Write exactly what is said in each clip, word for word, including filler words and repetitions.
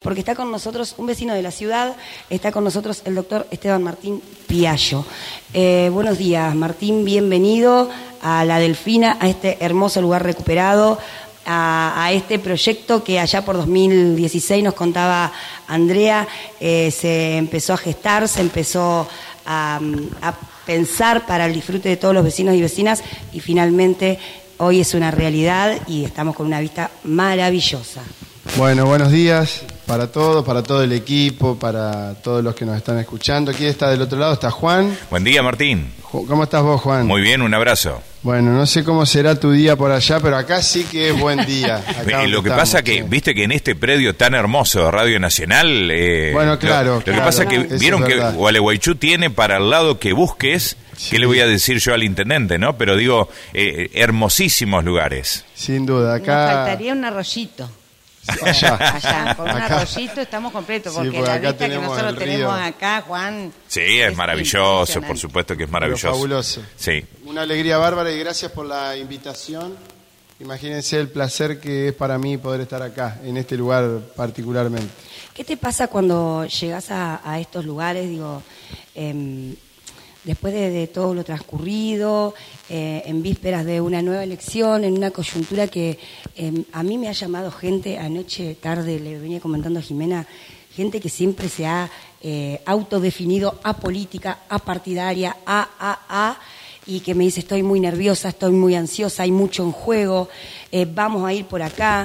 porque está con nosotros un vecino de la ciudad, está con nosotros el doctor Esteban Martín Piallo. Eh, buenos días, Martín, bienvenido a La Delfina, a este hermoso lugar recuperado, a, a este proyecto que allá por dos mil dieciséis nos contaba Andrea, eh, se empezó a gestar, se empezó a, a pensar para el disfrute de todos los vecinos y vecinas, y finalmente hoy es una realidad y estamos con una vista maravillosa. Bueno, buenos días para todos, para todo el equipo, para todos los que nos están escuchando. Aquí está del otro lado, está Juan. Buen día, Martín. ¿Cómo estás vos, Juan? Muy bien, un abrazo. Bueno, no sé cómo será tu día por allá, pero acá sí que es buen día. Acá lo que estamos, pasa que, sí. viste que en este predio tan hermoso de Radio Nacional... Eh, bueno, claro. Lo, lo claro, que pasa es que eso vieron es que verdad. Gualeguaychú tiene para el lado que busques, sí. ¿Qué le voy a decir yo al intendente, no? Pero digo, eh, hermosísimos lugares. Sin duda, acá... Nos faltaría un arroyito. Allá. Allá, con un Acá. arroyito estamos completos, Sí, porque porque la acá vista que tenemos nosotros el río. tenemos acá, Juan... Sí, es, es maravilloso, impresionante. por supuesto que es Pero maravilloso. fabuloso. Sí. Una alegría bárbara y gracias por la invitación. Imagínense el placer que es para mí poder estar acá, en este lugar particularmente. ¿Qué te pasa cuando llegas a, a estos lugares, digo, eh, después de, de todo lo transcurrido, eh, en vísperas de una nueva elección, en una coyuntura que eh, a mí me ha llamado gente, anoche tarde le venía comentando a Jimena, gente que siempre se ha eh, autodefinido apolítica, apartidaria, a, a, a, y que me dice estoy muy nerviosa, estoy muy ansiosa, hay mucho en juego, eh, vamos a ir por acá.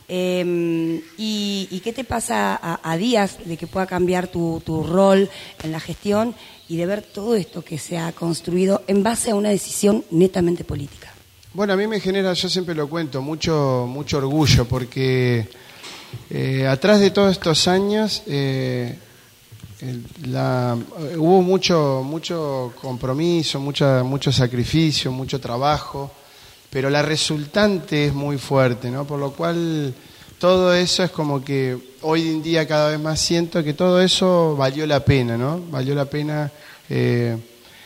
Eh, y, ¿Y qué te pasa a, a días de que pueda cambiar tu, tu rol en la gestión y de ver todo esto que se ha construido en base a una decisión netamente política? Bueno, a mí me genera, yo siempre lo cuento, mucho, mucho orgullo porque eh, atrás de todos estos años eh, el, la, hubo mucho, mucho compromiso, mucha, mucho sacrificio, mucho trabajo, pero la resultante es muy fuerte, ¿no? Por lo cual todo eso es como que hoy en día cada vez más siento que todo eso valió la pena, ¿no? Valió la pena eh,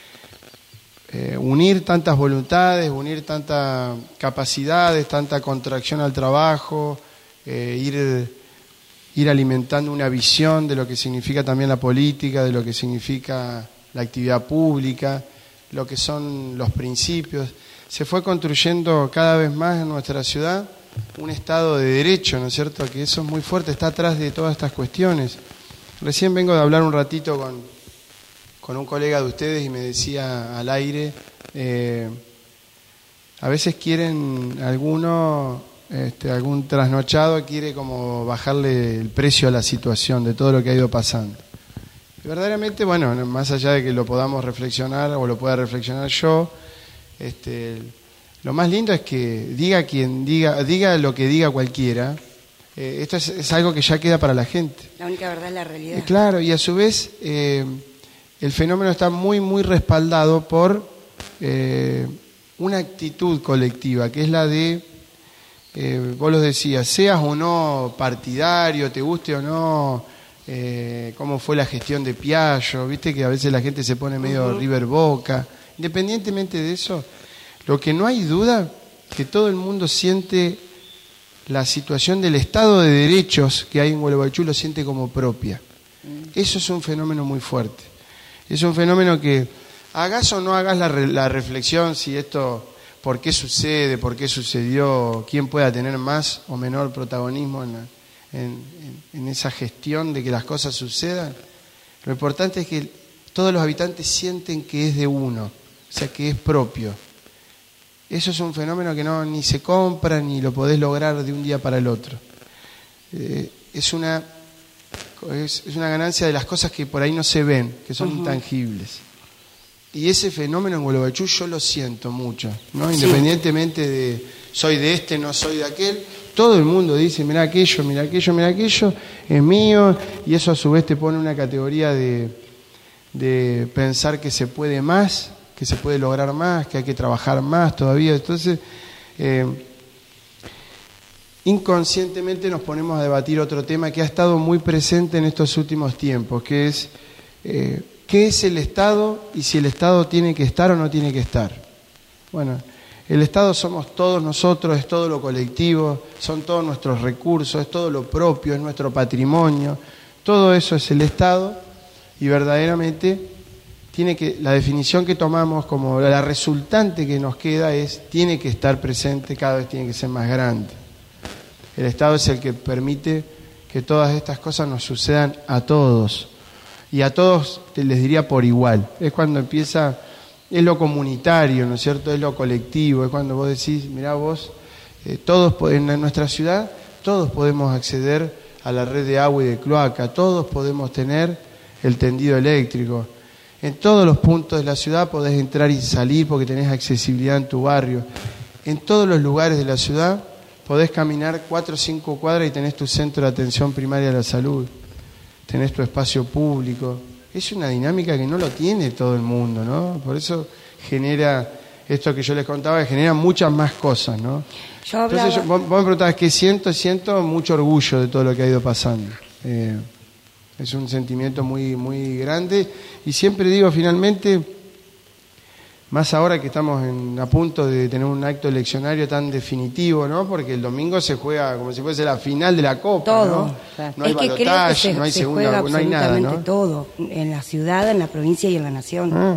eh, unir tantas voluntades, unir tantas capacidades, tanta contracción al trabajo, eh, ir, ir alimentando una visión de lo que significa también la política, de lo que significa la actividad pública, lo que son los principios. Se fue construyendo cada vez más en nuestra ciudad un Estado de Derecho, ¿no es cierto? Que eso es muy fuerte, está atrás de todas estas cuestiones. Recién vengo de hablar un ratito con, con un colega de ustedes y me decía al aire, eh, a veces quieren alguno, este, algún trasnochado quiere como bajarle el precio a la situación de todo lo que ha ido pasando. Y verdaderamente, bueno, más allá de que lo podamos reflexionar o lo pueda reflexionar yo, Este, lo más lindo es que diga quien diga, diga lo que diga cualquiera. Eh, esto es, es algo que ya queda para la gente. La única verdad es la realidad. Eh, claro, y a su vez eh, el fenómeno está muy, muy respaldado por eh, una actitud colectiva, que es la de, eh, vos lo decías, seas o no partidario, te guste o no, eh, cómo fue la gestión de Piallo, viste que a veces la gente se pone medio uh-huh. River Boca. Independientemente de eso, lo que no hay duda que todo el mundo siente la situación del Estado de Derechos que hay en Gualeguaychú, lo siente como propia. Eso es un fenómeno muy fuerte. Es un fenómeno que hagas o no hagas la, re, la reflexión si esto, por qué sucede, por qué sucedió, quién pueda tener más o menor protagonismo en, la, en, en, en esa gestión de que las cosas sucedan. Lo importante es que todos los habitantes sienten que es de uno. O sea, que es propio. Eso es un fenómeno que no ni se compra ni lo podés lograr de un día para el otro. Eh, es una es, es una ganancia de las cosas que por ahí no se ven, que son uh-huh. intangibles. Y ese fenómeno en Gualeguaychú yo lo siento mucho, ¿no? Independientemente de soy de este, no soy de aquel, todo el mundo dice, mirá aquello, mirá aquello, mirá aquello, es mío, y eso a su vez te pone una categoría de, de pensar que se puede más, que se puede lograr más, que hay que trabajar más todavía. Entonces, eh, inconscientemente nos ponemos a debatir otro tema que ha estado muy presente en estos últimos tiempos, que es eh, ¿qué es el Estado y si el Estado tiene que estar o no tiene que estar? Bueno, El Estado somos todos nosotros, es todo lo colectivo, son todos nuestros recursos, es todo lo propio, es nuestro patrimonio. Todo eso es el Estado y verdaderamente tiene que, la definición que tomamos como la resultante que nos queda es tiene que estar presente, cada vez tiene que ser más grande. El Estado es el que permite que todas estas cosas nos sucedan a todos. Y a todos les diría por igual. Es cuando empieza, es lo comunitario, ¿no es cierto? Es lo colectivo, es cuando vos decís, mirá vos, eh, todos en nuestra ciudad, todos podemos acceder a la red de agua y de cloaca, todos podemos tener el tendido eléctrico. En todos los puntos de la ciudad podés entrar y salir porque tenés accesibilidad en tu barrio. En todos los lugares de la ciudad podés caminar cuatro o cinco cuadras y tenés tu centro de atención primaria de la salud. Tenés tu espacio público. Es una dinámica que no lo tiene todo el mundo, ¿no? Por eso genera esto que yo les contaba, que genera muchas más cosas, ¿no? Yo hablaba... Entonces, yo, vos, vos me preguntabas qué siento, siento mucho orgullo de todo lo que ha ido pasando. Eh, es un sentimiento muy, muy grande y siempre digo, finalmente, más ahora que estamos en, a punto de tener un acto eleccionario tan definitivo, ¿no? Porque el domingo se juega como si fuese la final de la Copa, todo. ¿no? Claro. No hay es que creo que balotaje, se, no hay se segunda, juega no hay nada, absolutamente ¿no? todo, en la ciudad, en la provincia y en la nación. Ah.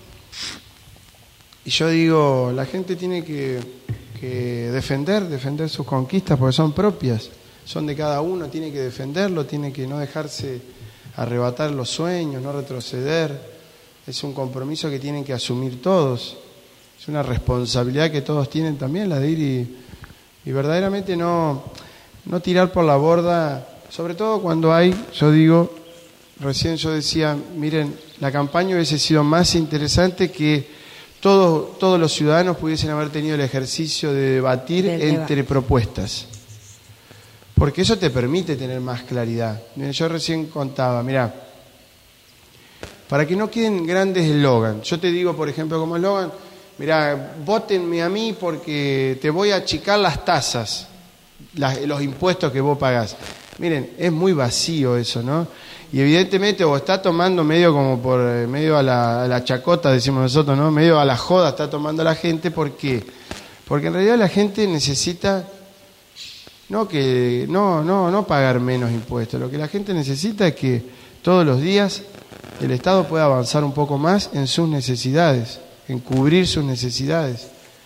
Y yo digo, la gente tiene que, que defender, defender sus conquistas porque son propias, son de cada uno, tiene que defenderlo, tiene que no dejarse arrebatar los sueños, no retroceder. Es un compromiso que tienen que asumir todos. Es una responsabilidad que todos tienen también, la de ir y, y verdaderamente no, no tirar por la borda, sobre todo cuando hay, yo digo, recién yo decía, miren, la campaña hubiese sido más interesante que todos, todos los ciudadanos pudiesen haber tenido el ejercicio de debatir Del entre debate. propuestas. Porque eso te permite tener más claridad. Miren, yo recién contaba, mirá, para que no queden grandes eslogans. Yo te digo, por ejemplo, como eslogan, mirá, vótenme a mí porque te voy a achicar las tasas, las, los impuestos que vos pagás. Miren, es muy vacío eso, ¿no? Y evidentemente vos está tomando medio como por medio a la, a la chacota, decimos nosotros, ¿no? Medio a la joda está tomando la gente. ¿Por qué? Porque en realidad la gente necesita no que no no no pagar menos impuestos. Lo que la gente necesita es que todos los días el Estado pueda avanzar un poco más en sus necesidades, en cubrir sus necesidades.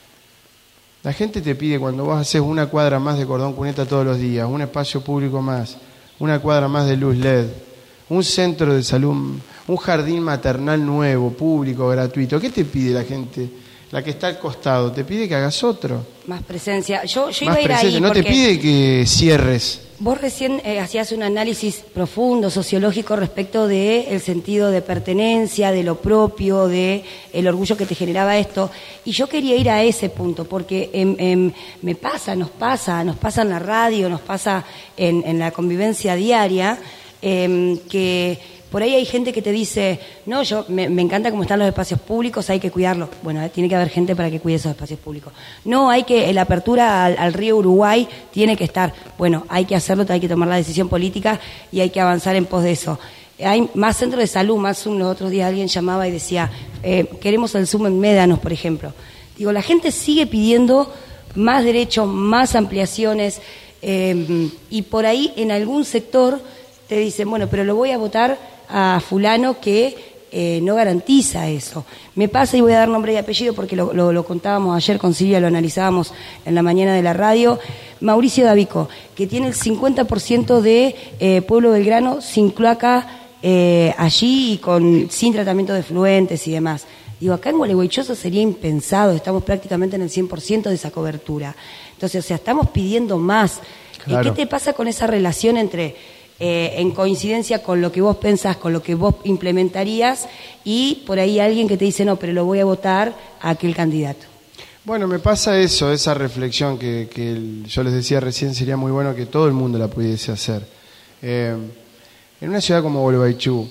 La gente te pide cuando vos haces una cuadra más de cordón cuneta todos los días, un espacio público más, una cuadra más de luz L E D, un centro de salud, un jardín maternal nuevo, público, gratuito. ¿Qué te pide la gente? La que está al costado, te pide que hagas otro. Más presencia. Yo, yo Más iba a ir presencia, ahí no te porque pide que cierres. vos recién eh, hacías un análisis profundo, sociológico, respecto de el sentido de pertenencia, de lo propio, de el orgullo que te generaba esto. Y yo quería ir a ese punto, porque em, em, me pasa, nos pasa, nos pasa en la radio, nos pasa en, en la convivencia diaria, em, que por ahí hay gente que te dice, no, yo me, me encanta cómo están los espacios públicos, hay que cuidarlos. Bueno, eh, tiene que haber gente para que cuide esos espacios públicos. No, hay que, la apertura al, al río Uruguay tiene que estar. Bueno, hay que hacerlo, hay que tomar la decisión política y hay que avanzar en pos de eso. Hay más centros de salud, más Zoom. Los otros días alguien llamaba y decía, eh, queremos el Zoom en Médanos, por ejemplo. Digo, la gente sigue pidiendo más derechos, más ampliaciones, eh, y por ahí en algún sector te dicen, bueno, pero lo voy a votar a fulano que eh, no garantiza eso. Me pasa, y voy a dar nombre y apellido porque lo, lo, lo contábamos ayer con Silvia, lo analizábamos en la mañana de la radio, Mauricio Davico, que tiene el cincuenta por ciento de eh, Pueblo Belgrano sin cloaca eh, allí y con, sin tratamiento de efluentes y demás. Digo, acá en Gualeguaychú sería impensado, estamos prácticamente en el cien por ciento de esa cobertura. Entonces, o sea, estamos pidiendo más. Claro. ¿Y qué te pasa con esa relación entre... Eh, en coincidencia con lo que vos pensás, con lo que vos implementarías, y por ahí alguien que te dice, no, pero lo voy a votar a aquel candidato? Bueno, me pasa eso, esa reflexión que, que el, yo les decía recién, sería muy bueno que todo el mundo la pudiese hacer. Eh, en una ciudad como Gualeguaychú,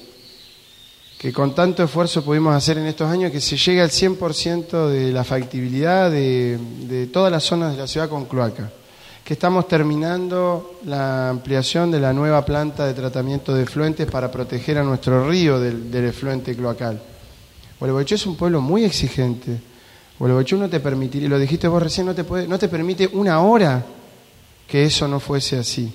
que con tanto esfuerzo pudimos hacer en estos años, que se llegue al cien por ciento de la factibilidad de, de todas las zonas de la ciudad con cloaca, que estamos terminando la ampliación de la nueva planta de tratamiento de efluentes para proteger a nuestro río del, del efluente cloacal. Gualeguaychú es un pueblo muy exigente, Gualeguaychú no te permitiría, lo dijiste vos recién, no te puede, no te permite una hora que eso no fuese así.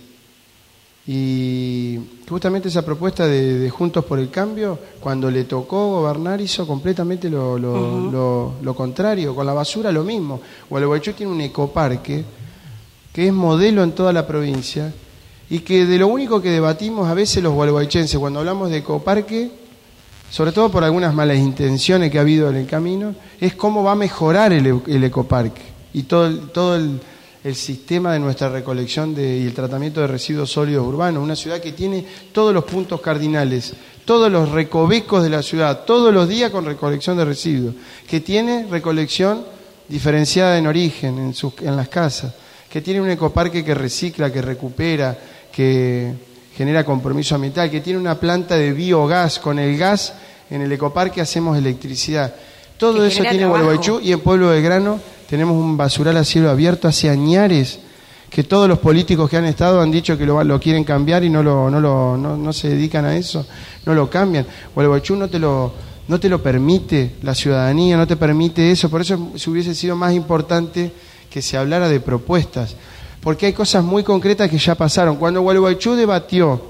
Y justamente esa propuesta de, de Juntos por el Cambio, cuando le tocó gobernar, hizo completamente lo, lo, uh-huh. lo, lo contrario. Con la basura lo mismo. Gualeguaychú tiene un ecoparque que es modelo en toda la provincia y que de lo único que debatimos a veces los gualeguaychenses cuando hablamos de ecoparque, sobre todo por algunas malas intenciones que ha habido en el camino, es cómo va a mejorar el, el ecoparque y todo el, todo el, el sistema de nuestra recolección de, y el tratamiento de residuos sólidos urbanos. Una ciudad que tiene todos los puntos cardinales, todos los recovecos de la ciudad, todos los días con recolección de residuos, que tiene recolección diferenciada en origen, en, sus, en las casas, que tiene un ecoparque que recicla, que recupera, que genera compromiso ambiental, que tiene una planta de biogás. Con el gas en el ecoparque hacemos electricidad. Todo eso tiene Gualeguaychú, y en Pueblo Belgrano tenemos un basural a cielo abierto hace añares, que todos los políticos que han estado han dicho que lo, lo quieren cambiar y no, lo, no, lo, no, no se dedican a eso, no lo cambian. Gualeguaychú no te lo, no te lo permite, la ciudadanía no te permite eso, por eso se hubiese sido más importante que se hablara de propuestas, porque hay cosas muy concretas que ya pasaron. Cuando Gualeguaychú debatió,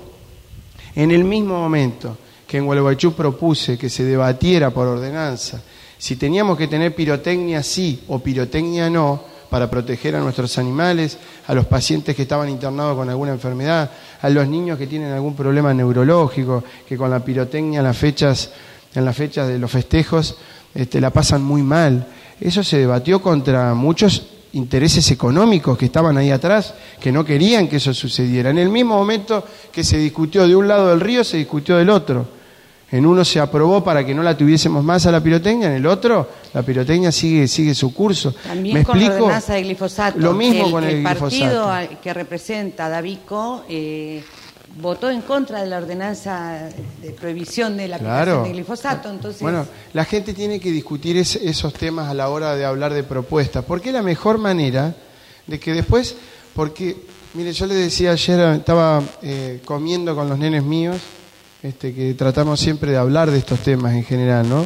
en el mismo momento que en Gualeguaychú propuse que se debatiera por ordenanza si teníamos que tener pirotecnia sí o pirotecnia no para proteger a nuestros animales, a los pacientes que estaban internados con alguna enfermedad, a los niños que tienen algún problema neurológico, que con la pirotecnia en las fechas, en las fechas de los festejos este, la pasan muy mal. Eso se debatió contra muchos intereses económicos que estaban ahí atrás, que no querían que eso sucediera. En el mismo momento que se discutió de un lado del río, se discutió del otro. En uno se aprobó para que no la tuviésemos más a la pirotecnia, en el otro la pirotecnia sigue sigue su curso. También ¿Me con explico? la ordenanza de glifosato. Lo mismo el, con el, el partido glifosato. Que representa Davico eh, votó en contra de la ordenanza de prohibición de la aplicación Claro. de glifosato. Entonces, bueno, la gente tiene que discutir es, esos temas a la hora de hablar de propuestas, porque es la mejor manera de que después, porque, mire, yo le decía ayer, estaba eh, comiendo con los nenes míos, este, que tratamos siempre de hablar de estos temas en general, ¿no?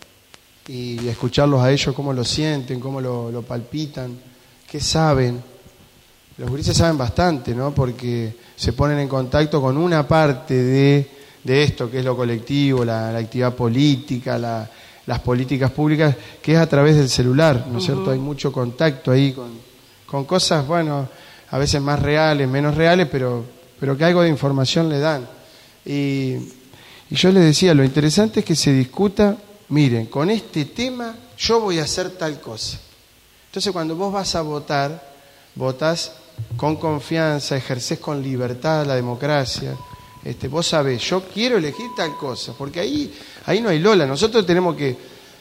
Y escucharlos a ellos, cómo lo sienten, cómo lo, lo palpitan, qué saben. Los gurises saben bastante, ¿no? Porque se ponen en contacto con una parte de, de esto, que es lo colectivo, la, la actividad política, la, las políticas públicas, que es a través del celular, ¿no es uh-huh. cierto? Hay mucho contacto ahí con, con cosas, bueno, a veces más reales, menos reales, pero, pero que algo de información le dan. Y, y yo les decía, lo interesante es que se discuta, miren, con este tema yo voy a hacer tal cosa. Entonces cuando vos vas a votar, votás con confianza, ejercés con libertad la democracia. Este, vos sabés, yo quiero elegir tal cosa, porque ahí, ahí no hay lola. Nosotros tenemos que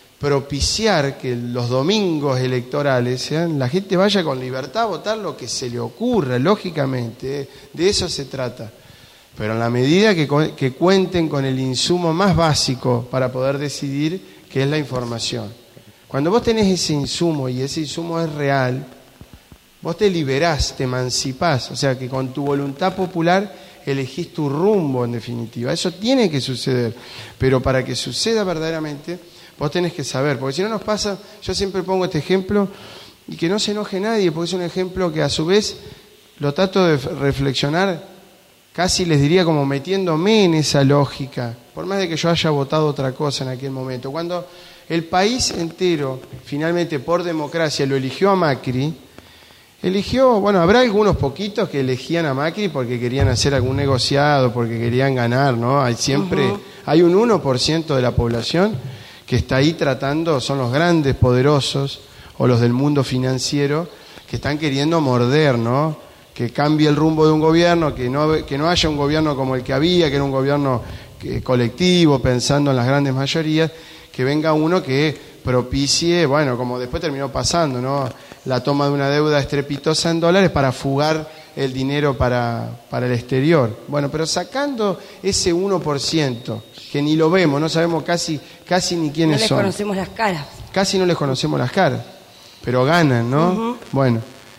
propiciar que los domingos electorales sean, la gente vaya con libertad a votar lo que se le ocurra, lógicamente, ¿eh? De eso se trata. Pero en la medida que, que cuenten con el insumo más básico para poder decidir, que es la información. Cuando vos tenés ese insumo y ese insumo es real, vos te liberás, te emancipás, o sea que con tu voluntad popular elegís tu rumbo en definitiva. Eso tiene que suceder, pero para que suceda verdaderamente, vos tenés que saber, porque si no nos pasa, yo siempre pongo este ejemplo, y que no se enoje nadie, porque es un ejemplo que a su vez lo trato de reflexionar, casi les diría como metiéndome en esa lógica, por más de que yo haya votado otra cosa en aquel momento. Cuando el país entero, finalmente por democracia, lo eligió a Macri, eligió, bueno, habrá algunos poquitos que elegían a Macri porque querían hacer algún negociado, porque querían ganar, ¿no? Hay siempre, uh-huh. hay un uno por ciento de la población que está ahí tratando, son los grandes poderosos o los del mundo financiero que están queriendo morder, ¿no? Que cambie el rumbo de un gobierno, que no, que no haya un gobierno como el que había, que era un gobierno que, colectivo, pensando en las grandes mayorías, que venga uno que propicie, bueno, como después terminó pasando, ¿no? La toma de una deuda estrepitosa en dólares para fugar el dinero para, para el exterior. Bueno, pero sacando ese uno por ciento, que ni lo vemos, no sabemos casi, casi ni quiénes son. No les conocemos las caras. Casi no les conocemos las caras, pero ganan, ¿no? Uh-huh. Bueno,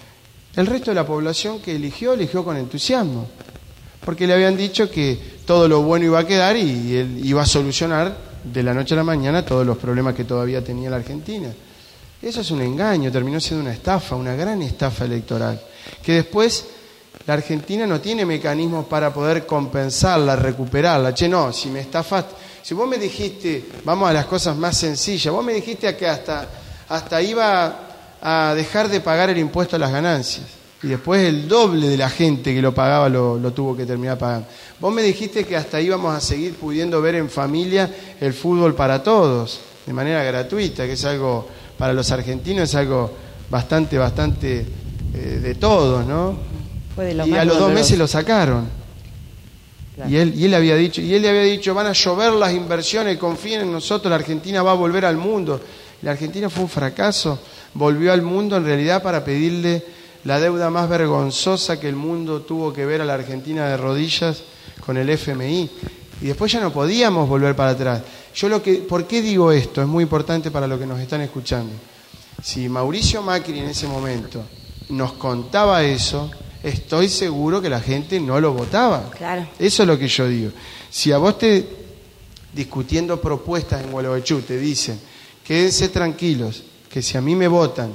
el resto de la población que eligió, eligió con entusiasmo, porque le habían dicho que todo lo bueno iba a quedar y él iba a solucionar de la noche a la mañana todos los problemas que todavía tenía la Argentina. Eso es un engaño, terminó siendo una estafa, una gran estafa electoral, que después la Argentina no tiene mecanismos para poder compensarla, recuperarla. Che, no, si me estafaste, si vos me dijiste, vamos a las cosas más sencillas, vos me dijiste que hasta, hasta iba a dejar de pagar el impuesto a las ganancias, y después el doble de la gente que lo pagaba lo, lo tuvo que terminar pagando. Vos me dijiste que hasta íbamos a seguir pudiendo ver en familia el fútbol para todos, de manera gratuita, que es algo, para los argentinos es algo bastante, bastante eh, de todos, ¿no? Fue de lo Y más a los dos doloroso. meses lo sacaron. Claro. Y él, y él había dicho, y él le había dicho, van a llover las inversiones, confíen en nosotros, la Argentina va a volver al mundo. La Argentina fue un fracaso, volvió al mundo en realidad para pedirle la deuda más vergonzosa que el mundo tuvo que ver a la Argentina de rodillas con el F M I. Y después ya no podíamos volver para atrás. Yo lo que, ¿por qué digo esto? Es muy importante para los que nos están escuchando. Si Mauricio Macri en ese momento nos contaba eso, estoy seguro que la gente no lo votaba. Claro. Eso es lo que yo digo. Si a vos te, discutiendo propuestas en Gualeguaychú, te dicen, quédense tranquilos, que si a mí me votan,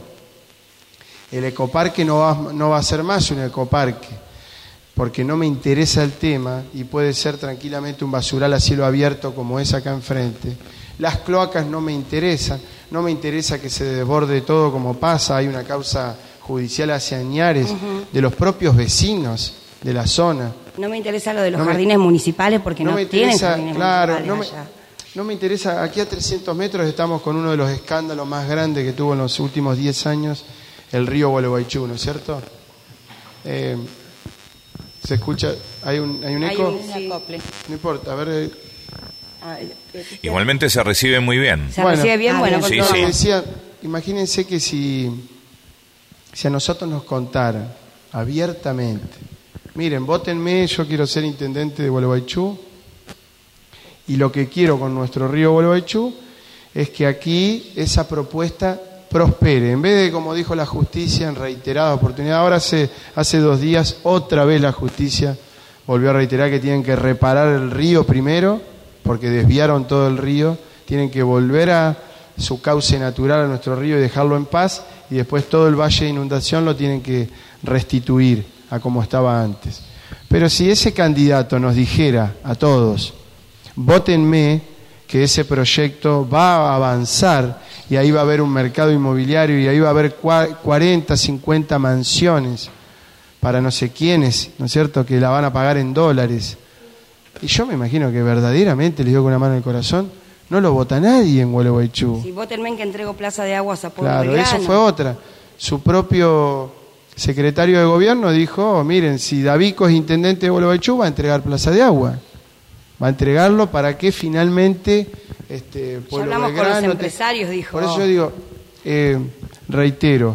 el ecoparque no va, no va a ser más un ecoparque, porque no me interesa el tema y puede ser tranquilamente un basural a cielo abierto como es acá enfrente. Las cloacas no me interesan, no me interesa que se desborde todo como pasa, hay una causa judicial hace añares uh-huh. de los propios vecinos de la zona. No me interesa lo de los no jardines me, municipales porque no, no me tienen interesa, jardines claro, municipales no me, allá. No me interesa, aquí a trescientos metros estamos con uno de los escándalos más grandes que tuvo en los últimos diez años el río Gualeguaychú, ¿no es cierto? Eh, ¿Se escucha? ¿Hay un, hay un eco? Hay un sí. acople. No importa, a ver... Eh. Igualmente se recibe muy bien. ¿Se bueno, recibe bien? ah, Bueno, sí, con todo. sí. Decía, imagínense que si, si a nosotros nos contaran abiertamente, miren, vótenme, yo quiero ser intendente de Gualeguaychú, y lo que quiero con nuestro río Gualeguaychú es que aquí esa propuesta prospere. En vez de, como dijo la justicia en reiterada oportunidad, ahora hace, hace dos días otra vez la justicia volvió a reiterar que tienen que reparar el río primero, porque desviaron todo el río, tienen que volver a su cauce natural a nuestro río y dejarlo en paz, y después todo el valle de inundación lo tienen que restituir a como estaba antes. Pero si ese candidato nos dijera a todos, vótenme, que ese proyecto va a avanzar y ahí va a haber un mercado inmobiliario y ahí va a haber cuarenta, cincuenta mansiones para no sé quiénes, ¿no es cierto?, que la van a pagar en dólares. Y yo me imagino que verdaderamente, les digo con una mano en el corazón, no lo vota nadie en Gualeguaychú. Si votenme que entrego plaza de aguas a Pueblo Claro, Belgrano. eso fue otra. Su propio secretario de gobierno dijo, oh, miren, si Davico es intendente de Gualeguaychú va a entregar plaza de agua. Va a entregarlo para que finalmente este, Ya Pueblo hablamos Belgrano, con los te... empresarios, dijo. Por eso yo digo, eh, reitero,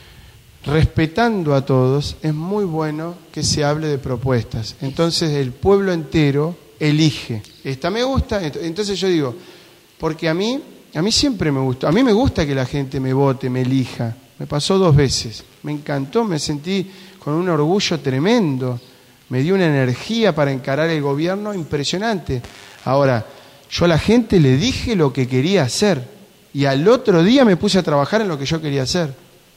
respetando a todos, es muy bueno que se hable de propuestas. Entonces el pueblo entero elige. Esta me gusta, entonces yo digo, porque a mí, a mí siempre me gustó, a mí me gusta que la gente me vote, me elija. Me pasó dos veces, me encantó, me sentí con un orgullo tremendo. Me dio una energía para encarar el gobierno impresionante. Ahora, yo a la gente le dije lo que quería hacer y al otro día me puse a trabajar en lo que yo quería hacer.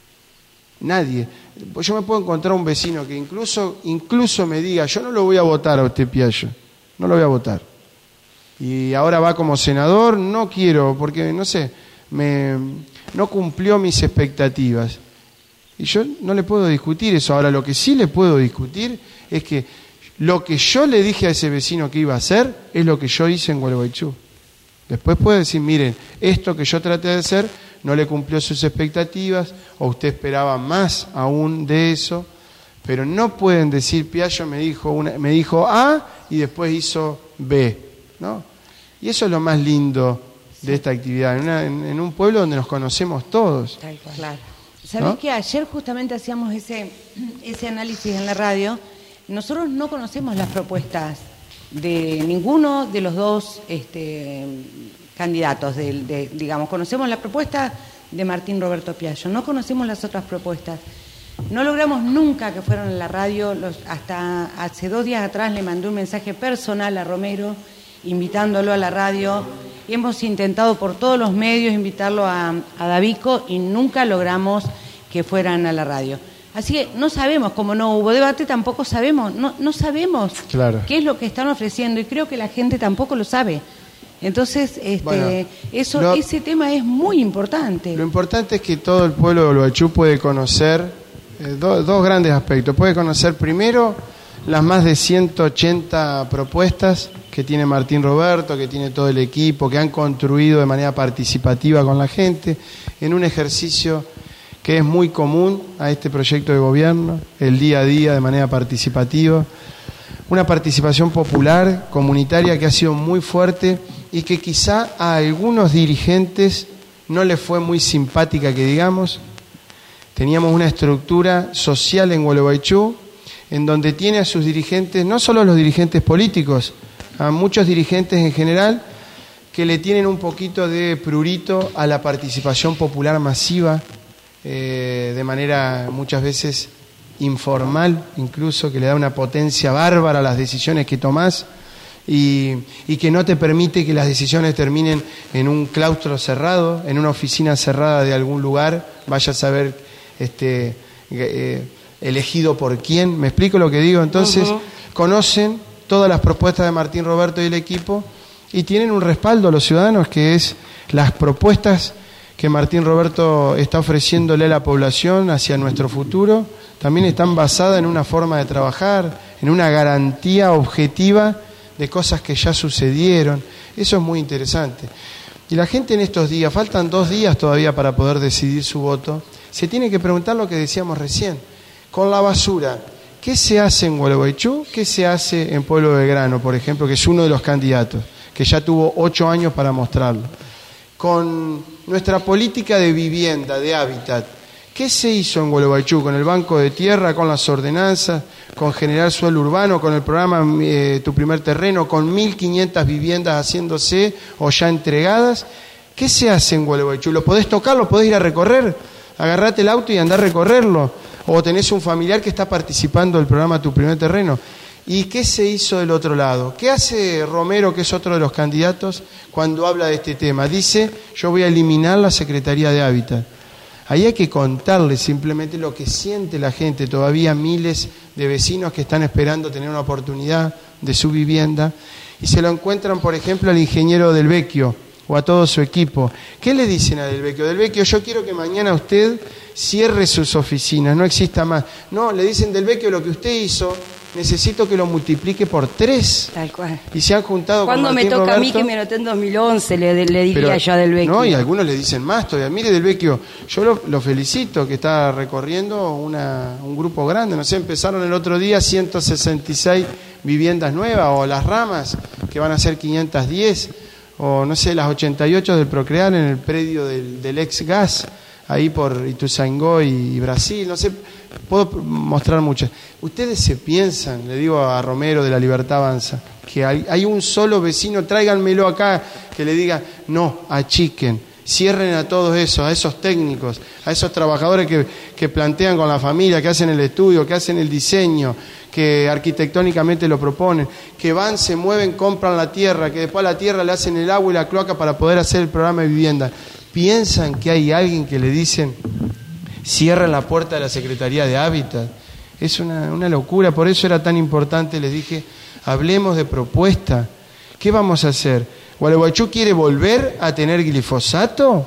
Nadie. Yo me puedo encontrar un vecino que incluso, incluso me diga, yo no lo voy a votar a usted, Piaggio, no lo voy a votar. Y ahora va como senador, no quiero, porque, no sé, me, no cumplió mis expectativas. Y yo no le puedo discutir eso. Ahora, lo que sí le puedo discutir es que lo que yo le dije a ese vecino que iba a hacer es lo que yo hice en Gualeguaychú. Después puede decir, miren, esto que yo traté de hacer no le cumplió sus expectativas, o usted esperaba más aún de eso, pero no pueden decir, Piaggio me dijo, una, me dijo A y después hizo B, ¿no? Y eso es lo más lindo de esta actividad, en, una, en, en un pueblo donde nos conocemos todos. Tal cual. Claro. ¿Sabés ¿No? que ayer justamente hacíamos ese, ese análisis en la radio? Nosotros no conocemos las propuestas de ninguno de los dos este, candidatos, de, de, digamos, conocemos la propuesta de Martín Roberto Piaggio, no conocemos las otras propuestas. No logramos nunca que fueran en la radio, los, hasta hace dos días atrás le mandé un mensaje personal a Romero, invitándolo a la radio. hemos intentado por todos los medios invitarlo a, a Davico y nunca logramos que fueran a la radio. Así que no sabemos, como no hubo debate, tampoco sabemos, no, no sabemos claro. qué es lo que están ofreciendo y creo que la gente tampoco lo sabe. Entonces, este, bueno, eso, lo, ese tema es muy importante. Lo importante es que todo el pueblo de Gualeguaychú puede conocer eh, do, dos grandes aspectos. Puede conocer primero las más de ciento ochenta propuestas que tiene Martín Roberto, que tiene todo el equipo, que han construido de manera participativa con la gente, en un ejercicio que es muy común a este proyecto de gobierno, el día a día de manera participativa. Una participación popular, comunitaria, que ha sido muy fuerte y que quizá a algunos dirigentes no les fue muy simpática, que digamos. Teníamos una estructura social en Gualeguaychú en donde tiene a sus dirigentes, no solo los dirigentes políticos, a muchos dirigentes en general, que le tienen un poquito de prurito a la participación popular masiva, eh, de manera muchas veces informal, incluso, que le da una potencia bárbara a las decisiones que tomás y, y que no te permite que las decisiones terminen en un claustro cerrado, en una oficina cerrada de algún lugar, vaya a saber este, eh, elegido por quién. ¿Me explico lo que digo? Entonces, uh-huh. conocen todas las propuestas de Martín Roberto y el equipo y tienen un respaldo a los ciudadanos, que es las propuestas que Martín Roberto está ofreciéndole a la población hacia nuestro futuro. También están basadas en una forma de trabajar, en una garantía objetiva de cosas que ya sucedieron. Eso es muy interesante. Y la gente en estos días, faltan dos días todavía para poder decidir su voto, se tiene que preguntar lo que decíamos recién. Con la basura, ¿qué se hace en Gualeguaychú? ¿Qué se hace en Pueblo Belgrano, por ejemplo, que es uno de los candidatos, que ya tuvo ocho años para mostrarlo? Con nuestra política de vivienda, de hábitat, ¿qué se hizo en Gualeguaychú? Con el Banco de Tierra, con las ordenanzas, con generar suelo urbano, con el programa eh, Tu Primer Terreno, con mil quinientas viviendas haciéndose o ya entregadas. ¿Qué se hace en Gualeguaychú? ¿Lo podés tocar? ¿Lo podés ir a recorrer? Agarrate el auto y andar a recorrerlo. O tenés un familiar que está participando del programa Tu Primer Terreno. ¿Y qué se hizo del otro lado? ¿Qué hace Romero, que es otro de los candidatos, cuando habla de este tema? Dice, yo voy a eliminar la Secretaría de Hábitat. Ahí hay que contarles simplemente lo que siente la gente, todavía miles de vecinos que están esperando tener una oportunidad de su vivienda, y se lo encuentran, por ejemplo, al ingeniero Del Vecchio o a todo su equipo. ¿Qué le dicen a Del Vecchio? Del Vecchio, yo quiero que mañana usted cierre sus oficinas, no exista más. No, le dicen Del Vecchio, lo que usted hizo, necesito que lo multiplique por tres. Tal cual. Y se han juntado con Martín ¿Cuándo me toca Roberto? A mí que me noté en dos mil once? Le, le diría Pero, yo a Del Vecchio. No, y algunos le dicen más todavía. Mire, Del Vecchio, yo lo, lo felicito, que está recorriendo una, un grupo grande. No sé, empezaron el otro día ciento sesenta y seis viviendas nuevas, o Las Ramas, que van a ser quinientas diez, o no sé, las ochenta y ocho del Procrear en el predio del, del ex gas, ahí por Ituzaingó y, y Brasil, no sé, puedo mostrar muchas. Ustedes se piensan, le digo a Romero de La Libertad Avanza, que hay, hay un solo vecino, tráiganmelo acá, que le diga, no, achiquen, cierren a todos esos, a esos técnicos, a esos trabajadores que, que plantean con la familia, que hacen el estudio, que hacen el diseño, que arquitectónicamente lo proponen, que van, se mueven, compran la tierra, que después a la tierra le hacen el agua y la cloaca para poder hacer el programa de vivienda. ¿Piensan que hay alguien que le dicen cierren la puerta de la Secretaría de Hábitat? Es una, una locura, por eso era tan importante, les dije, hablemos de propuesta. ¿Qué vamos a hacer? ¿Gualeguaychú quiere volver a tener glifosato?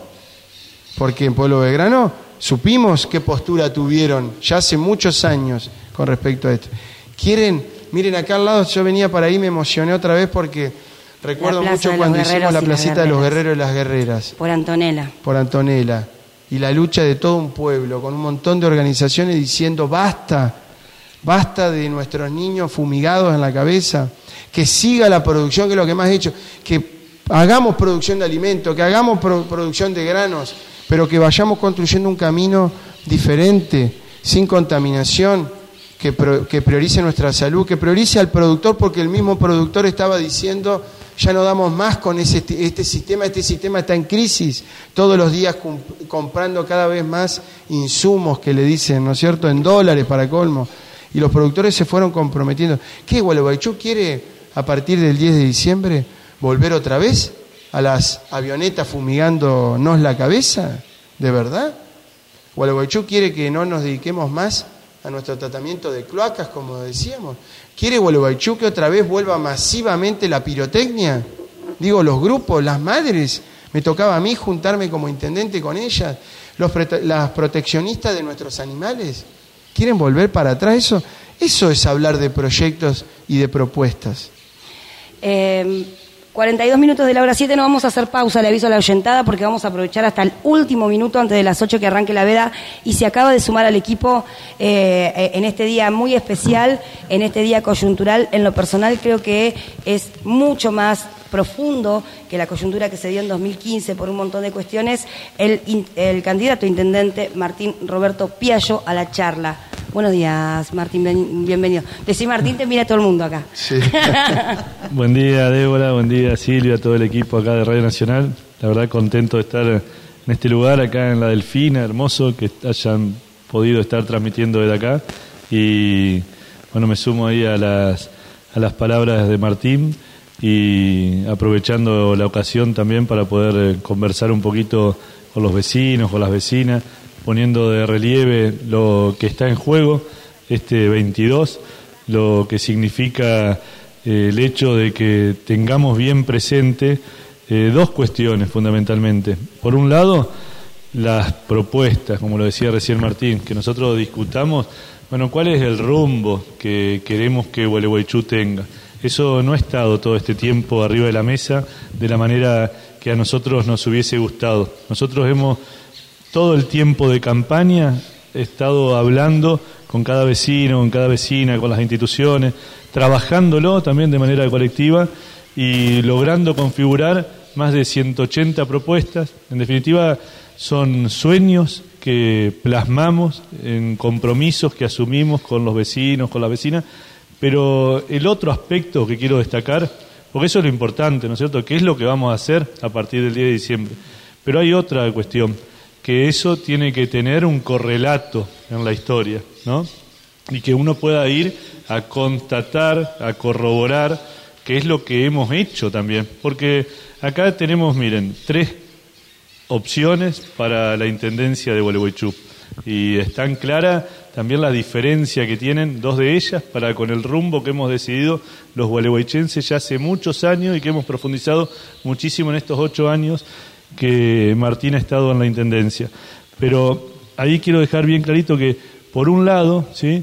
Porque en Pueblo Belgrano supimos qué postura tuvieron ya hace muchos años con respecto a esto. ¿Quieren? Miren, acá al lado, yo venía para ahí, me emocioné otra vez porque recuerdo mucho cuando hicimos la placita de los guerreros y las guerreras. Por Antonella. Por Antonella. Y la lucha de todo un pueblo, con un montón de organizaciones diciendo basta, basta de nuestros niños fumigados en la cabeza, que siga la producción, que es lo que más he dicho, que hagamos producción de alimentos, que hagamos pro- producción de granos, pero que vayamos construyendo un camino diferente, sin contaminación, que, pro- que priorice nuestra salud, que priorice al productor, porque el mismo productor estaba diciendo, ya no damos más con ese, este sistema, este sistema está en crisis, todos los días comp- comprando cada vez más insumos que le dicen, ¿no es cierto?, en dólares para colmo, y los productores se fueron comprometiendo. ¿Qué, Gualeguaychú quiere a partir del diez de diciembre volver otra vez a las avionetas fumigándonos la cabeza? ¿De verdad? Gualeguaychú quiere que no nos dediquemos más a nuestro tratamiento de cloacas, como decíamos. ¿Quiere Gualeguaychú que otra vez vuelva masivamente la pirotecnia? Digo, los grupos, las madres, me tocaba a mí juntarme como intendente con ellas, los prote- las proteccionistas de nuestros animales. ¿Quieren volver para atrás? Eso, eso es hablar de proyectos y de propuestas. Eh, cuarenta y dos minutos de la hora siete, no vamos a hacer pausa, le aviso a la oyentada, porque vamos a aprovechar hasta el último minuto antes de las ocho que arranque la veda, y se acaba de sumar al equipo eh, en este día muy especial, en este día coyuntural. En lo personal creo que es mucho más profundo que la coyuntura que se dio en dos mil quince por un montón de cuestiones, el, el candidato a intendente Martín Roberto Piaggio a la charla. Buenos días, Martín, bienvenido. Decí Martín, te mira todo el mundo acá. Sí. Buen día, Débora, buen día, Silvia, todo el equipo acá de Radio Nacional. La verdad, contento de estar en este lugar, acá en la Delfina, hermoso, que hayan podido estar transmitiendo desde acá. Y bueno, me sumo ahí a las, a las palabras de Martín, y aprovechando la ocasión también para poder conversar un poquito con los vecinos, con las vecinas, poniendo de relieve lo que está en juego este veintidós, lo que significa eh, el hecho de que tengamos bien presente eh, dos cuestiones fundamentalmente. Por un lado, las propuestas, como lo decía recién Martín, que nosotros discutamos, bueno, cuál es el rumbo que queremos que Gualeguaychú tenga. Eso no ha estado todo este tiempo arriba de la mesa de la manera que a nosotros nos hubiese gustado. Nosotros hemos, todo el tiempo de campaña, estado hablando con cada vecino, con cada vecina, con las instituciones, trabajándolo también de manera colectiva y logrando configurar más de ciento ochenta propuestas. En definitiva, son sueños que plasmamos en compromisos que asumimos con los vecinos, con las vecinas. Pero el otro aspecto que quiero destacar, porque eso es lo importante, ¿no es cierto?, ¿qué es lo que vamos a hacer a partir del diez de diciembre? Pero hay otra cuestión, que eso tiene que tener un correlato en la historia, ¿no? Y que uno pueda ir a constatar, a corroborar qué es lo que hemos hecho también. Porque acá tenemos, miren, tres opciones para la intendencia de Gualeguaychú. Y están claras también la diferencia que tienen dos de ellas para con el rumbo que hemos decidido los gualeguaychenses ya hace muchos años y que hemos profundizado muchísimo en estos ocho años que Martín ha estado en la intendencia. Pero ahí quiero dejar bien clarito que, por un lado, ¿sí?,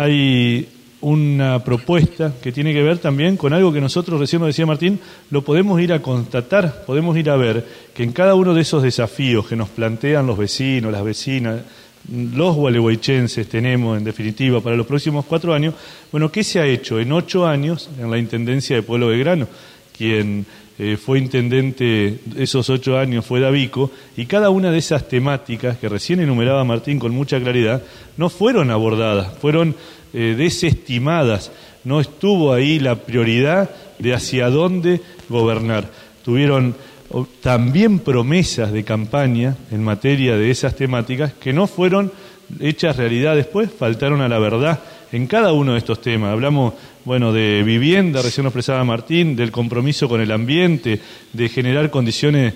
hay una propuesta que tiene que ver también con algo que nosotros, recién lo decía Martín, lo podemos ir a constatar, podemos ir a ver que en cada uno de esos desafíos que nos plantean los vecinos, las vecinas, los gualeguaychenses tenemos, en definitiva, para los próximos cuatro años, bueno, ¿qué se ha hecho en ocho años en la Intendencia de Pueblo Belgrano? Quien eh, fue intendente esos ocho años fue Davico, y cada una de esas temáticas que recién enumeraba Martín con mucha claridad, no fueron abordadas, fueron eh, desestimadas, no estuvo ahí la prioridad de hacia dónde gobernar. Tuvieron también promesas de campaña en materia de esas temáticas que no fueron hechas realidad después, faltaron a la verdad en cada uno de estos temas. Hablamos, bueno, de vivienda, recién lo expresaba Martín, del compromiso con el ambiente, de generar condiciones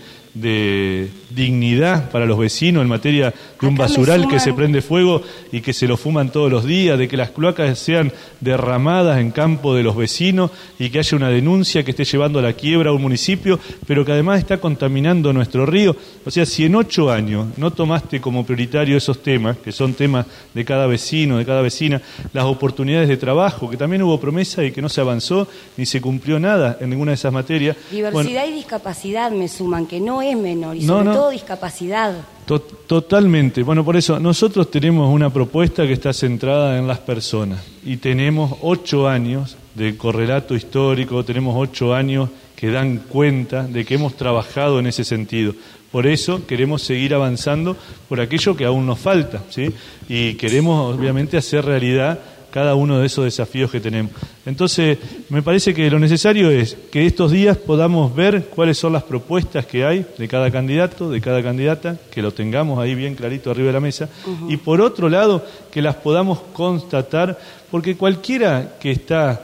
de dignidad para los vecinos en materia de un basural que se prende fuego y que se lo fuman todos los días, de que las cloacas sean derramadas en campo de los vecinos y que haya una denuncia que esté llevando a la quiebra a un municipio, pero que además está contaminando nuestro río. O sea, si en ocho años no tomaste como prioritario esos temas, que son temas de cada vecino, de cada vecina, las oportunidades de trabajo, que también hubo promesa y que no se avanzó ni se cumplió nada en ninguna de esas materias. Diversidad bueno, y discapacidad me suman, que no es menor, y sobre no, no. todo discapacidad. Totalmente. Bueno, por eso nosotros tenemos una propuesta que está centrada en las personas y tenemos ocho años de correlato histórico, tenemos ocho años que dan cuenta de que hemos trabajado en ese sentido. Por eso queremos seguir avanzando por aquello que aún nos falta, ¿sí? Y queremos obviamente hacer realidad cada uno de esos desafíos que tenemos. Entonces, me parece que lo necesario es que estos días podamos ver cuáles son las propuestas que hay de cada candidato, de cada candidata, que lo tengamos ahí bien clarito arriba de la mesa, uh-huh. Y por otro lado, que las podamos constatar, porque cualquiera que está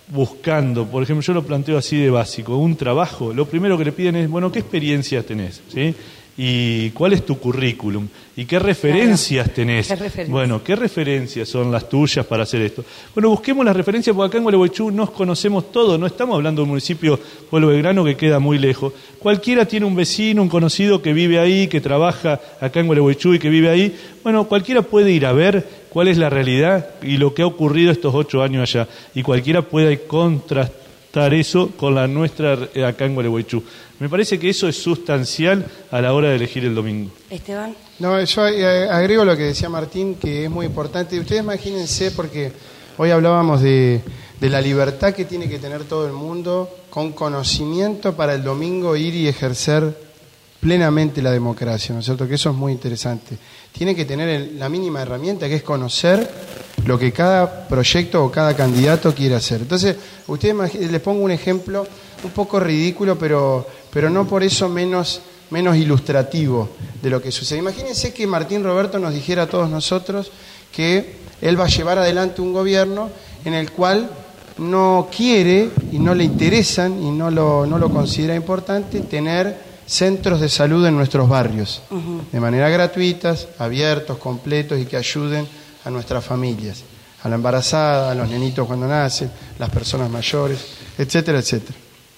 buscando, por ejemplo, yo lo planteo así de básico, un trabajo, lo primero que le piden es, bueno, ¿qué experiencias tenés? ¿Sí? ¿Y cuál es tu currículum? ¿Y qué referencias tenés? ¿Qué referencias? Bueno, ¿qué referencias son las tuyas para hacer esto? Bueno, busquemos las referencias, porque acá en Gualeguaychú nos conocemos todos, no estamos hablando de un municipio Pueblo Belgrano que queda muy lejos. Cualquiera tiene un vecino, un conocido que vive ahí, que trabaja acá en Gualeguaychú y que vive ahí. Bueno, cualquiera puede ir a ver cuál es la realidad y lo que ha ocurrido estos ocho años allá. Y cualquiera puede contrastar eso con la nuestra acá en Gualeguaychú. Me parece que eso es sustancial a la hora de elegir el domingo. Esteban. No, yo eh, agrego lo que decía Martín, que es muy importante. Ustedes imagínense, porque hoy hablábamos de, de la libertad que tiene que tener todo el mundo, con conocimiento para el domingo ir y ejercer plenamente la democracia, ¿no es cierto? Que eso es muy interesante. Tiene que tener el, la mínima herramienta, que es conocer lo que cada proyecto o cada candidato quiere hacer. Entonces, ustedes les pongo un ejemplo un poco ridículo, pero, pero no por eso menos, menos ilustrativo de lo que sucede. Imagínense que Martín Roberto nos dijera a todos nosotros que él va a llevar adelante un gobierno en el cual no quiere y no le interesan y no lo, no lo considera importante tener centros de salud en nuestros barrios, uh-huh. de manera gratuitas, abiertos, completos y que ayuden a nuestras familias, a la embarazada, a los nenitos cuando nacen, las personas mayores, etcétera, etcétera.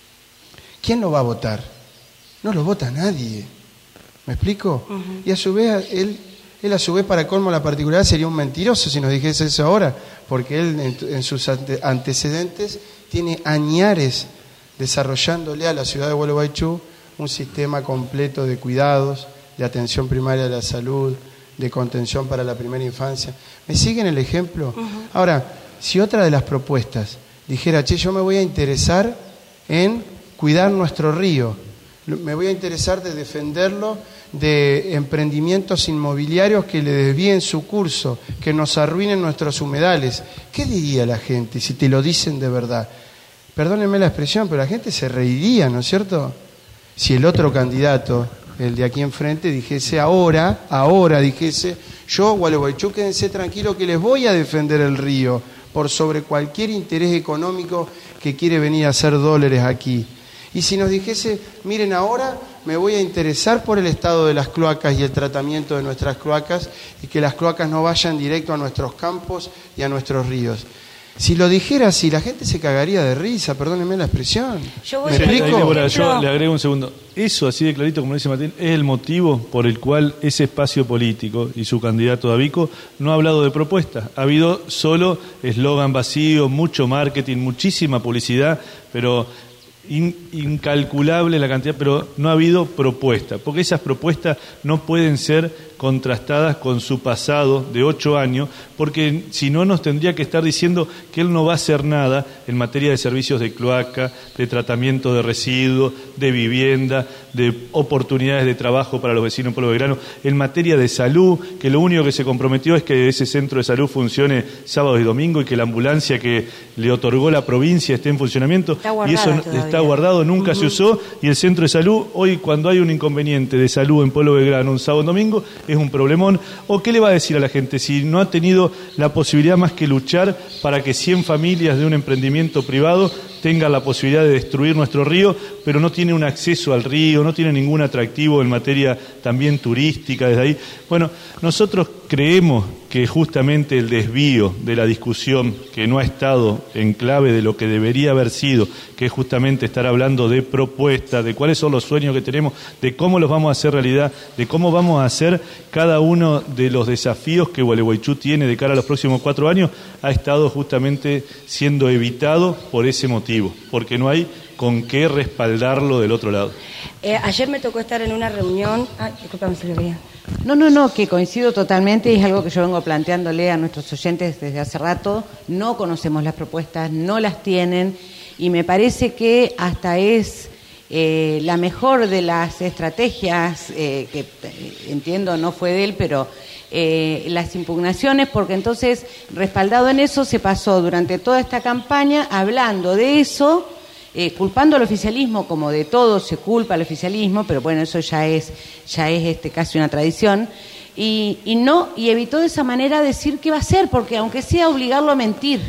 ¿Quién lo va a votar? No lo vota nadie. ¿Me explico? Uh-huh. Y a su vez, él, él a su vez, para colmo la particularidad, sería un mentiroso si nos dijese eso ahora, porque él en, en sus ante, antecedentes tiene añares desarrollándole a la ciudad de Gualeguaychú un sistema completo de cuidados, de atención primaria de la salud, de contención para la primera infancia. ¿Me siguen el ejemplo? Uh-huh. Ahora, si otra de las propuestas dijera, che, yo me voy a interesar en cuidar nuestro río, me voy a interesar de defenderlo de emprendimientos inmobiliarios que le desvíen su curso, que nos arruinen nuestros humedales, ¿qué diría la gente si te lo dicen de verdad? Perdónenme la expresión, pero la gente se reiría, ¿no es cierto? Si el otro candidato, el de aquí enfrente, dijese ahora, ahora dijese, yo, Gualeguaychú, quédense tranquilo que les voy a defender el río por sobre cualquier interés económico que quiere venir a hacer dólares aquí. Y si nos dijese, miren, ahora me voy a interesar por el estado de las cloacas y el tratamiento de nuestras cloacas y que las cloacas no vayan directo a nuestros campos y a nuestros ríos. Si lo dijera así, la gente se cagaría de risa, perdónenme la expresión. Yo voy ¿Me a explico? Ahí, Débora, yo le agrego un segundo. Eso, así de clarito, como dice Martín, es el motivo por el cual ese espacio político y su candidato Davico no ha hablado de propuestas. Ha habido solo eslogan vacío, mucho marketing, muchísima publicidad, pero In, incalculable la cantidad, pero no ha habido propuesta, porque esas propuestas no pueden ser contrastadas con su pasado de ocho años, porque si no nos tendría que estar diciendo que él no va a hacer nada en materia de servicios de cloaca, de tratamiento de residuos, de vivienda, de oportunidades de trabajo para los vecinos de Pueblo Belgrano, en materia de salud, que lo único que se comprometió es que ese centro de salud funcione sábado y domingo y que la ambulancia que le otorgó la provincia esté en funcionamiento, está y eso todavía. Está guardado, nunca uh-huh. se usó, y el centro de salud, hoy cuando hay un inconveniente de salud en Pueblo Belgrano un sábado o domingo, es un problemón. ¿O qué le va a decir a la gente si no ha tenido la posibilidad más que luchar para que cien familias de un emprendimiento privado tengan la posibilidad de destruir nuestro río, pero no tiene un acceso al río, no tiene ningún atractivo en materia también turística desde ahí? Bueno, nosotros creemos que justamente el desvío de la discusión, que no ha estado en clave de lo que debería haber sido, que es justamente estar hablando de propuestas, de cuáles son los sueños que tenemos, de cómo los vamos a hacer realidad, de cómo vamos a hacer cada uno de los desafíos que Gualeguaychú tiene de cara a los próximos cuatro años, ha estado justamente siendo evitado por ese motivo, porque no hay con qué respaldarlo del otro lado. Eh, ayer me tocó estar en una reunión... Ah, discúlpame, Silvia. No, no, no, que coincido totalmente, y es algo que yo vengo planteándole a nuestros oyentes desde hace rato. No conocemos las propuestas, no las tienen, y me parece que hasta es eh, la mejor de las estrategias, eh, que eh, entiendo no fue de él, pero eh, las impugnaciones, porque entonces, respaldado en eso, se pasó durante toda esta campaña hablando de eso, Eh, culpando al oficialismo, como de todo se culpa al oficialismo, pero bueno, eso ya es ya es este casi una tradición, y, y no y evitó de esa manera decir qué va a hacer, porque aunque sea obligarlo a mentir,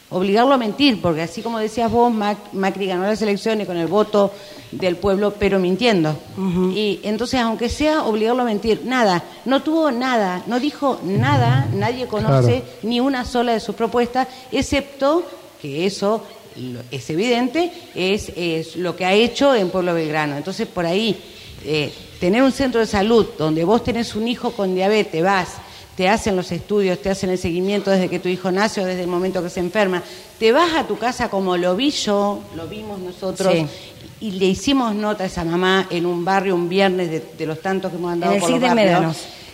obligarlo a mentir, porque así como decías vos, Mac- Macri ganó las elecciones con el voto del pueblo, pero mintiendo. Uh-huh. Y entonces, aunque sea obligarlo a mentir, nada, no tuvo nada, no dijo nada, nadie conoce claro. ni una sola de sus propuestas, excepto que eso es evidente, es, es lo que ha hecho en Pueblo Belgrano. Entonces, por ahí, eh, tener un centro de salud donde vos tenés un hijo con diabetes, vas, te hacen los estudios, te hacen el seguimiento desde que tu hijo nace o desde el momento que se enferma, te vas a tu casa como lo vi yo, lo vimos nosotros, sí. y le hicimos nota a esa mamá en un barrio un viernes de, de los tantos que hemos andado por los barrios,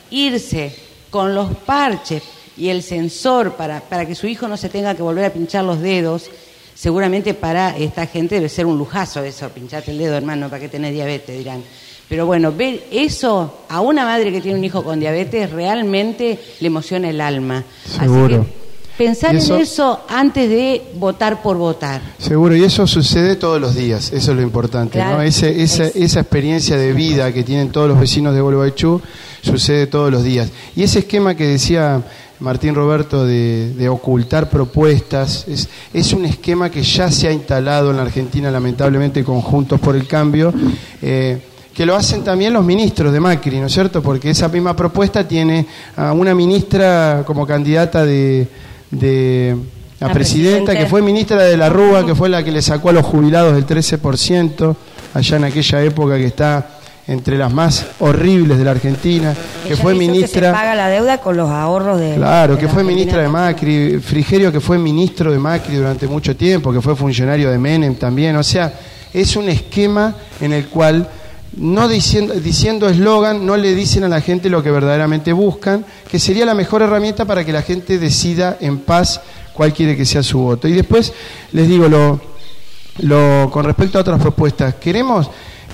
irse con los parches y el sensor para, para que su hijo no se tenga que volver a pinchar los dedos. Seguramente para esta gente debe ser un lujazo eso, pincharte el dedo, hermano, para que tenés diabetes, dirán. Pero bueno, ver eso a una madre que tiene un hijo con diabetes realmente le emociona el alma. Seguro. Así que pensar eso, en eso antes de votar por votar. Seguro, y eso sucede todos los días, eso es lo importante, claro, ¿no? Ese, esa, es. esa experiencia de vida que tienen todos los vecinos de Gualeguaychú sucede todos los días. Y ese esquema que decía Martín Roberto de, de ocultar propuestas, es, es un esquema que ya se ha instalado en la Argentina, lamentablemente, con Juntos por el Cambio, eh, que lo hacen también los ministros de Macri, ¿no es cierto? Porque esa misma propuesta tiene a una ministra como candidata de, de a presidenta, que fue ministra de la Rúa, que fue la que le sacó a los jubilados del trece por ciento, allá en aquella época que está entre las más horribles de la Argentina, que Ella fue ministra... que se paga la deuda con los ahorros de... Claro, de que fue Argentina. ministra de Macri, Frigerio, que fue ministro de Macri durante mucho tiempo, que fue funcionario de Menem también, o sea, es un esquema en el cual... no diciendo diciendo eslogan, no le dicen a la gente lo que verdaderamente buscan, que sería la mejor herramienta para que la gente decida en paz cuál quiere que sea su voto. Y después les digo, lo, lo con respecto a otras propuestas, queremos,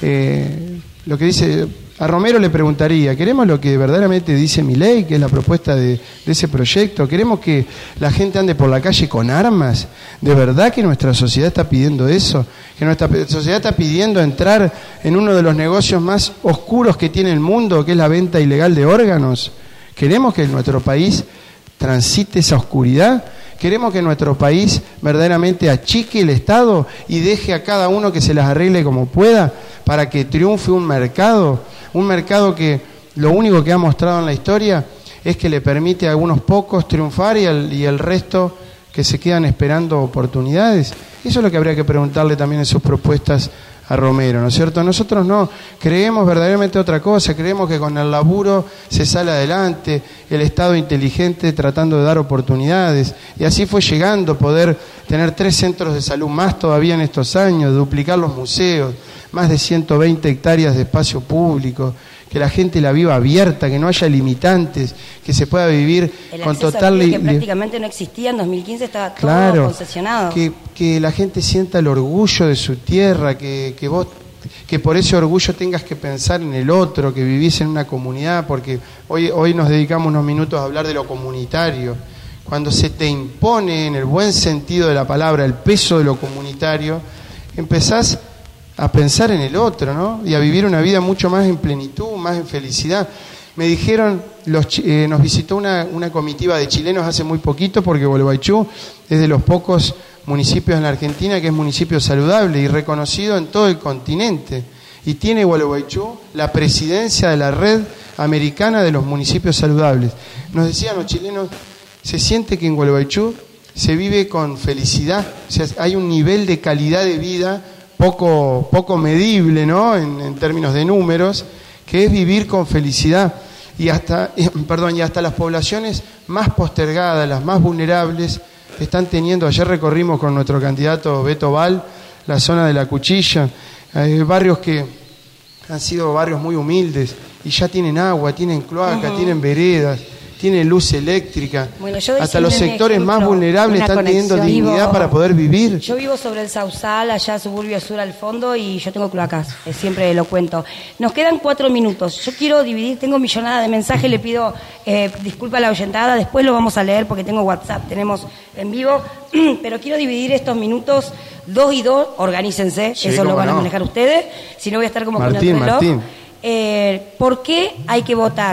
eh, lo que dice, a Romero le preguntaría, ¿queremos lo que verdaderamente dice Milei, que es la propuesta de, de ese proyecto? ¿Queremos que la gente ande por la calle con armas? ¿De verdad que nuestra sociedad está pidiendo eso? ¿Que nuestra sociedad está pidiendo entrar en uno de los negocios más oscuros que tiene el mundo, que es la venta ilegal de órganos? ¿Queremos que nuestro país transite esa oscuridad? ¿Queremos que nuestro país verdaderamente achique el Estado y deje a cada uno que se las arregle como pueda para que triunfe un mercado? Un mercado que lo único que ha mostrado en la historia es que le permite a algunos pocos triunfar y el, y el resto que se quedan esperando oportunidades. Eso es lo que habría que preguntarle también en sus propuestas a Romero, ¿no es cierto? Nosotros no, creemos verdaderamente otra cosa, creemos que con el laburo se sale adelante, el Estado inteligente tratando de dar oportunidades, y así fue llegando poder tener tres centros de salud más todavía en estos años, duplicar los museos, más de ciento veinte hectáreas de espacio público, que la gente la viva abierta, que no haya limitantes, que se pueda vivir el con total... li- que prácticamente no existía, en dos mil quince estaba todo claro, concesionado. Que, que la gente sienta el orgullo de su tierra, que, que vos, que por ese orgullo tengas que pensar en el otro, que vivís en una comunidad, porque hoy, hoy nos dedicamos unos minutos a hablar de lo comunitario. Cuando se te impone, en el buen sentido de la palabra, el peso de lo comunitario, empezás a pensar en el otro, ¿no? Y a vivir una vida mucho más en plenitud, más en felicidad. Me dijeron, los, eh, nos visitó una, una comitiva de chilenos hace muy poquito, porque Gualeguaychú es de los pocos municipios en la Argentina que es municipio saludable y reconocido en todo el continente. Y tiene Gualeguaychú la presidencia de la Red Americana de los Municipios Saludables. Nos decían los chilenos, se siente que en Gualeguaychú se vive con felicidad, o sea, hay un nivel de calidad de vida poco, poco medible, ¿no? En, en términos de números, que es vivir con felicidad. Y hasta, eh, perdón, y hasta las poblaciones más postergadas, las más vulnerables, están teniendo, ayer recorrimos con nuestro candidato Beto Val, la zona de La Cuchilla, eh, barrios que han sido barrios muy humildes, y ya tienen agua, tienen cloaca, uh-huh. tienen veredas, tiene luz eléctrica, bueno, yo hasta los sectores ejemplo, más vulnerables están teniendo dignidad vivo, para poder vivir. Yo vivo sobre el Sausal, allá Suburbio Sur al fondo, y yo tengo cloacas, eh, siempre lo cuento. Nos quedan cuatro minutos, yo quiero dividir, tengo millonada de mensajes, le pido eh, disculpa a la oyentada, después lo vamos a leer porque tengo WhatsApp, tenemos en vivo, pero quiero dividir estos minutos, dos y dos, organícense, sí, eso lo van no. a manejar ustedes, si no voy a estar como Martín, con el reloj. Martín. Eh, ¿Por qué hay que votar?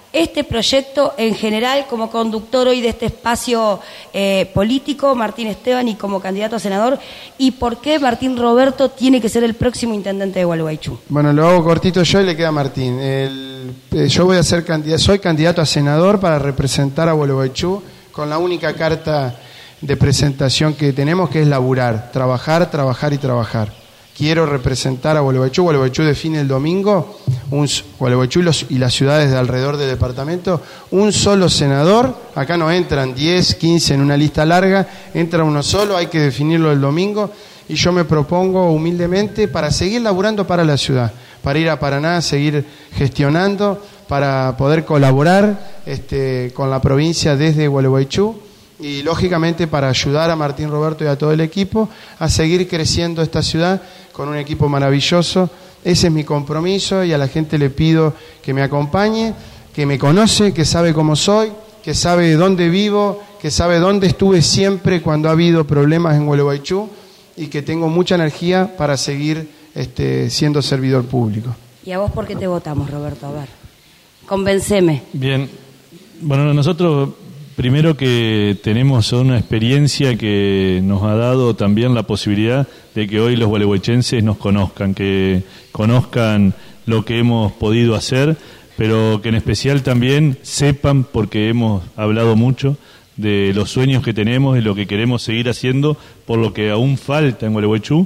este proyecto en general como conductor hoy de este espacio eh, político, Martín Esteban, y como candidato a senador, y por qué Martín Roberto tiene que ser el próximo intendente de Gualeguaychú? Bueno, lo hago cortito yo y le queda a Martín. El, eh, yo voy a ser candidato, soy candidato a senador para representar a Gualeguaychú con la única carta de presentación que tenemos, que es laburar, trabajar, trabajar y trabajar. Quiero representar a Gualeguaychú. Gualeguaychú define el domingo, un, Gualeguaychú y, los, y las ciudades de alrededor del departamento, un solo senador. Acá no entran diez, quince en una lista larga, entra uno solo, hay que definirlo el domingo. Y yo me propongo humildemente para seguir laburando para la ciudad, para ir a Paraná, seguir gestionando, para poder colaborar este, con la provincia desde Gualeguaychú. Y lógicamente para ayudar a Martín Roberto y a todo el equipo a seguir creciendo esta ciudad con un equipo maravilloso. Ese es mi compromiso y a la gente le pido que me acompañe, que me conoce, que sabe cómo soy, que sabe dónde vivo, que sabe dónde estuve siempre cuando ha habido problemas en Gualeguaychú y que tengo mucha energía para seguir este, siendo servidor público. ¿Y a vos por qué te votamos, Roberto? A ver, convenceme. Bien, bueno, nosotros... Primero que tenemos una experiencia que nos ha dado también la posibilidad de que hoy los gualeguaychenses nos conozcan, que conozcan lo que hemos podido hacer, pero que en especial también sepan, porque hemos hablado mucho, de los sueños que tenemos y lo que queremos seguir haciendo por lo que aún falta en Gualeguaychú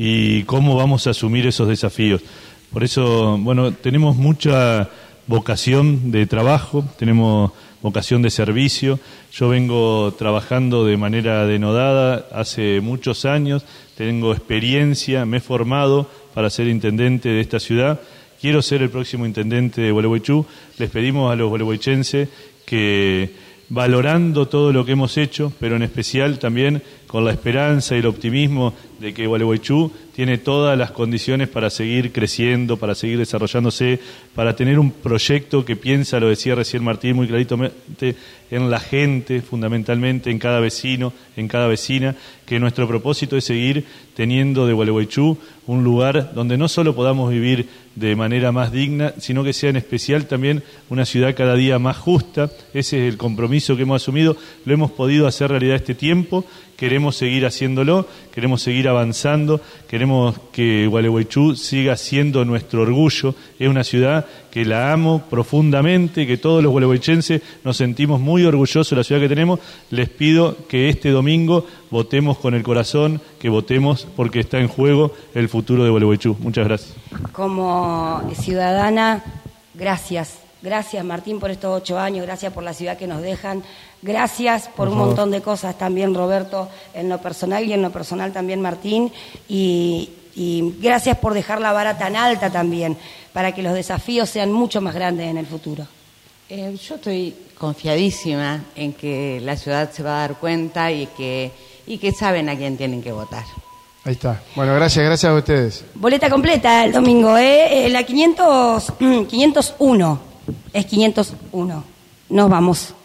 y cómo vamos a asumir esos desafíos. Por eso, bueno, tenemos mucha vocación de trabajo, tenemos vocación de servicio. Yo vengo trabajando de manera denodada hace muchos años, tengo experiencia, me he formado para ser intendente de esta ciudad, quiero ser el próximo intendente de Gualeguaychú. Les pedimos a los gualeguaychenses que, valorando todo lo que hemos hecho, pero en especial también con la esperanza y el optimismo de que Gualeguaychú tiene todas las condiciones para seguir creciendo, para seguir desarrollándose, para tener un proyecto que piensa, lo decía recién Martín muy claramente, en la gente, fundamentalmente en cada vecino, en cada vecina, que nuestro propósito es seguir teniendo de Gualeguaychú un lugar donde no solo podamos vivir de manera más digna, sino que sea en especial también una ciudad cada día más justa. Ese es el compromiso que hemos asumido, lo hemos podido hacer realidad este tiempo, queremos seguir haciéndolo, queremos seguir avanzando, queremos que Gualeguaychú siga siendo nuestro orgullo. Es una ciudad que la amo profundamente, que todos los gualeguaychenses nos sentimos muy orgullosos de la ciudad que tenemos. Les pido que este domingo votemos con el corazón, que votemos porque está en juego el futuro de Gualeguaychú. Muchas gracias. Como ciudadana, gracias. Gracias, Martín, por estos ocho años, gracias por la ciudad que nos dejan, gracias por, por un montón de cosas también, Roberto, en lo personal y en lo personal también, Martín, y, y gracias por dejar la vara tan alta también, para que los desafíos sean mucho más grandes en el futuro. Eh, yo estoy confiadísima en que la ciudad se va a dar cuenta y que, y que saben a quién tienen que votar. Ahí está. Bueno, gracias, gracias a ustedes. Boleta completa el domingo, ¿eh? La quinientos, quinientos uno. Es quinientos uno. Nos vamos.